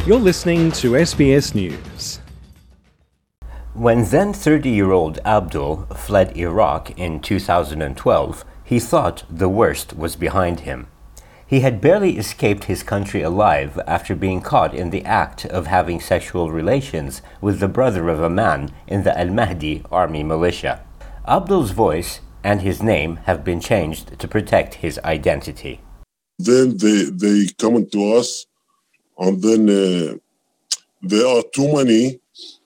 You're listening to SBS News. When then 30-year-old Abdul fled Iraq in 2012, he thought the worst was behind him. He had barely escaped his country alive after being caught in the act of having sexual relations with the brother of a man in the Al-Mahdi army militia. Abdul's voice and his name have been changed to protect his identity. Then they come to us, and then there are too many,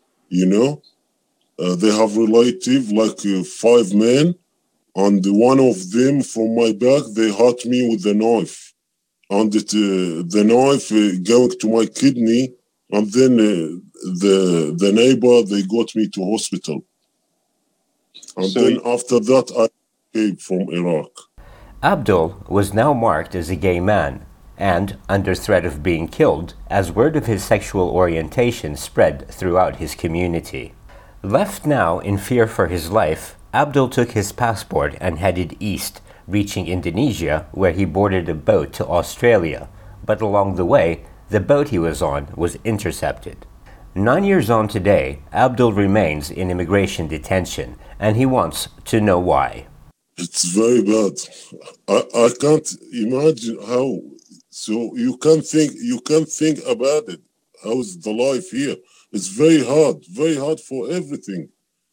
they have relative, like 5 men, and one of them from my back, they hurt me with the knife. And the knife going to my kidney, and then the neighbor, they got me to hospital. And then after that, I came from Iraq. Abdul was now marked as a gay man and under threat of being killed as word of his sexual orientation spread throughout his community. Left now in fear for his life, Abdul took his passport and headed east, reaching Indonesia, where he boarded a boat to Australia. But along the way, the boat he was on was intercepted. 9 years on today, Abdul remains in immigration detention, and he wants to know why. It's very bad. I can't imagine how. So you can't think about it. How's the life here? It's very hard for everything.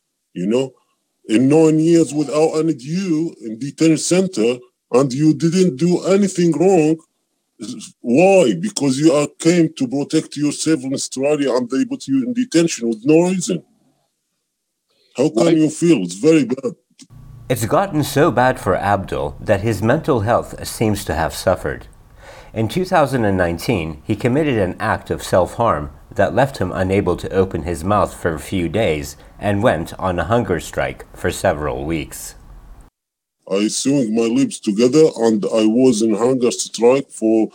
In 9 years without any due in detention center, and you didn't do anything wrong. Why? Because you came to protect yourself in Australia, and they put you in detention with no reason. How can you feel? It's very bad. It's gotten so bad for Abdul that his mental health seems to have suffered. In 2019, he committed an act of self-harm that left him unable to open his mouth for a few days and went on a hunger strike for several weeks. I sewed my lips together and I was in hunger strike for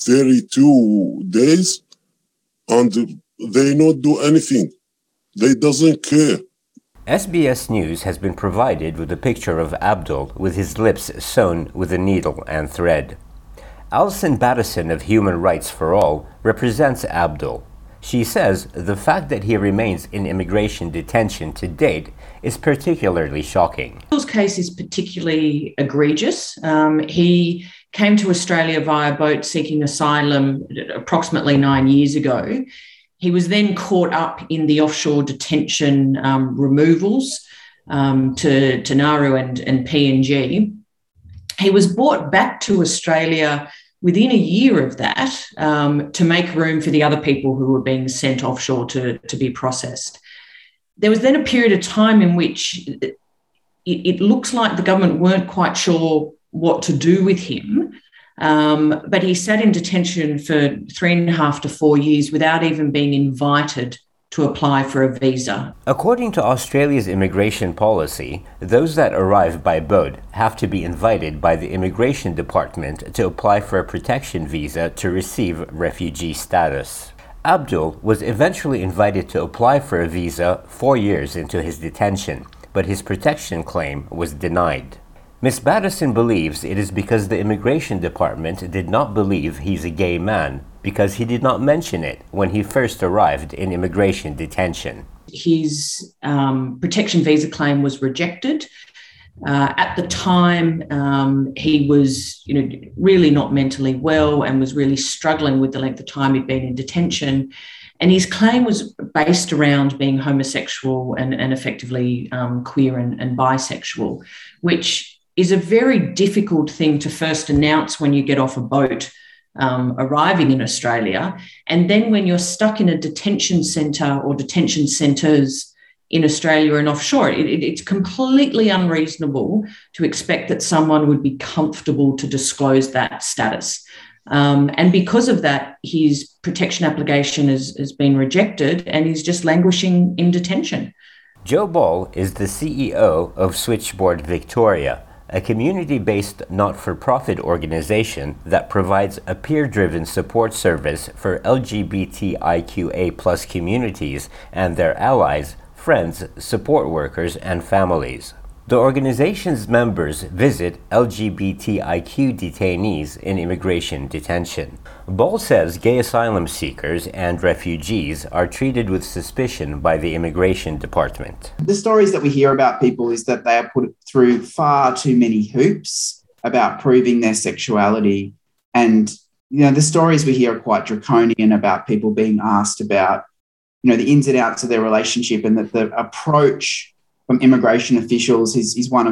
32 days, and they not do anything. They doesn't care. SBS News has been provided with a picture of Abdul with his lips sewn with a needle and thread. Alison Battison of Human Rights for All represents Abdul. She says the fact that he remains in immigration detention to date is particularly shocking. Abdul's case is particularly egregious. He came to Australia via boat seeking asylum approximately 9 years ago. He was then caught up in the offshore detention removals to Nauru and PNG. He was brought back to Australia within a year of that to make room for the other people who were being sent offshore to be processed. There was then a period of time in which it looks like the government weren't quite sure what to do with him. But he sat in detention for 3.5 to 4 years without even being invited to apply for a visa. According to Australia's immigration policy, those that arrive by boat have to be invited by the Immigration Department to apply for a protection visa to receive refugee status. Abdul was eventually invited to apply for a visa 4 years into his detention, but his protection claim was denied. Ms. Battison believes it is because the Immigration Department did not believe he's a gay man because he did not mention it when he first arrived in immigration detention. His protection visa claim was rejected. At the time, he was really not mentally well and was really struggling with the length of time he'd been in detention. And his claim was based around being homosexual and effectively queer and bisexual, which is a very difficult thing to first announce when you get off a boat arriving in Australia. And then when you're stuck in a detention centre or detention centres in Australia and offshore, it's completely unreasonable to expect that someone would be comfortable to disclose that status. And because of that, his protection application has been rejected and he's just languishing in detention. Joe Ball is the CEO of Switchboard Victoria, a community-based not-for-profit organization that provides a peer-driven support service for LGBTIQA+ communities and their allies, friends, support workers, and families. The organization's members visit LGBTIQ detainees in immigration detention. Ball says gay asylum seekers and refugees are treated with suspicion by the immigration department. The stories that we hear about people is that they are put through far too many hoops about proving their sexuality. And, the stories we hear are quite draconian about people being asked about, the ins and outs of their relationship, and that the approach from immigration officials is one of,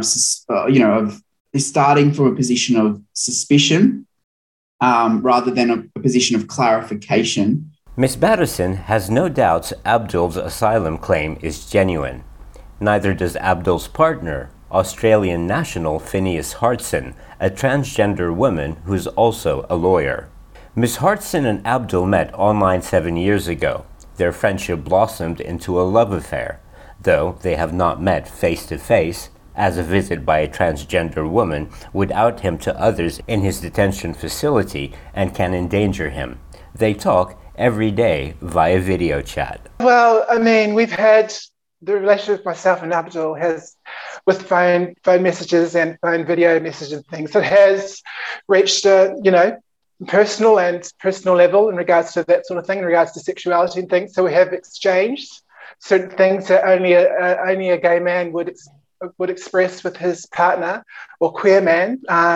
is starting from a position of suspicion rather than a position of clarification. Ms. Batterson has no doubts Abdul's asylum claim is genuine. Neither does Abdul's partner, Australian national Phineas Hartson, a transgender woman who's also a lawyer. Ms. Hartson and Abdul met online 7 years ago. Their friendship blossomed into a love affair, though they have not met face-to-face, as a visit by a transgender woman would out him to others in his detention facility and can endanger him. They talk every day via video chat. Well, we've had the relationship myself and Abdul has, with phone messages and phone video messages and things, it has reached a, personal level in regards to that sort of thing, in regards to sexuality and things. So we have exchanged certain things that only a gay man would express with his partner or queer man.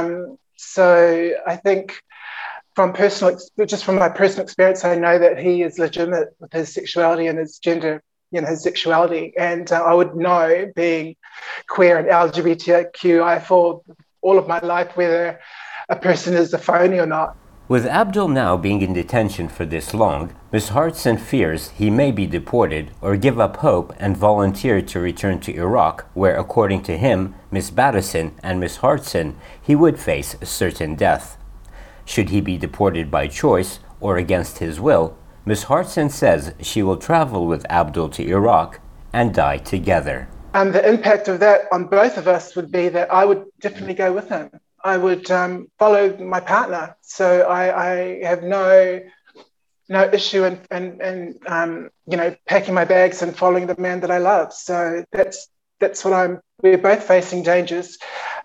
So I think from my personal experience, I know that he is legitimate with his sexuality and his gender, his sexuality. And I would know, being queer and LGBTQI for all of my life, whether a person is a phony or not. With Abdul now being in detention for this long, Ms. Hartson fears he may be deported or give up hope and volunteer to return to Iraq, where, according to him, Ms. Batterson and Ms. Hartson, he would face certain death. Should he be deported by choice or against his will, Ms. Hartson says she will travel with Abdul to Iraq and die together. The impact of that on both of us would be that I would definitely go with him. I would follow my partner. So I have no issue in packing my bags and following the man that I love. So that's what we're both facing dangers.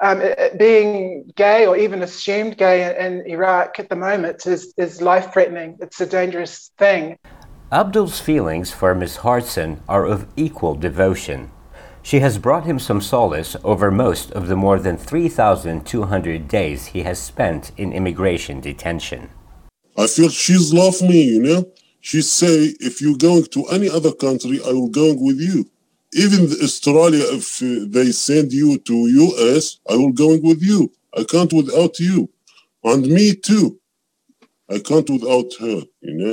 Being gay or even assumed gay in Iraq at the moment is life-threatening. It's a dangerous thing. Abdul's feelings for Ms. Hartson are of equal devotion. She has brought him some solace over most of the more than 3,200 days he has spent in immigration detention. I feel she's love me, She say, if you're going to any other country, I will go with you. Even Australia, if they send you to US, I will go with you. I can't without you. And me too. I can't without her,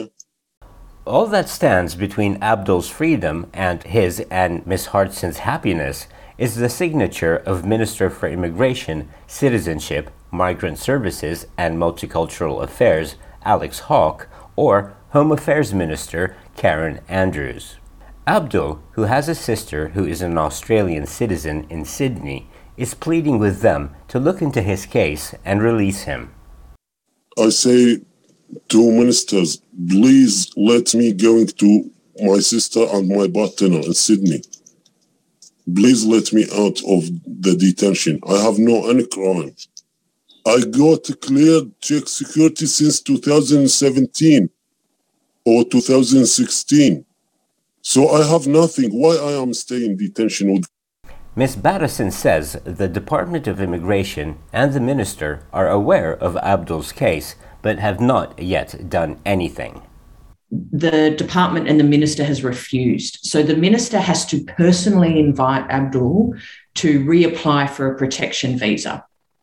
All that stands between Abdul's freedom and his and Ms. Hartson's happiness is the signature of Minister for Immigration, Citizenship, Migrant Services and Multicultural Affairs, Alex Hawke, or Home Affairs Minister, Karen Andrews. Abdul, who has a sister who is an Australian citizen in Sydney, is pleading with them to look into his case and release him. I say to ministers, please let me go to my sister and my partner in Sydney. Please let me out of the detention. I have no any crime. I got cleared check security since 2017 or 2016. So I have nothing. Why I am staying in detention with? Ms. Batterson says the Department of Immigration and the minister are aware of Abdul's case, but have not yet done anything. The department and the minister has refused. So the minister has to personally invite Abdul to reapply for a protection visa.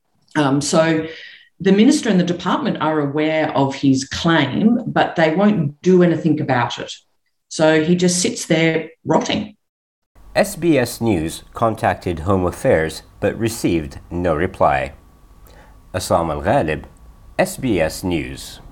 So the minister and the department are aware of his claim, but they won't do anything about it. So he just sits there rotting. SBS News contacted Home Affairs but received no reply. Assam Al-Ghalib, SBS News.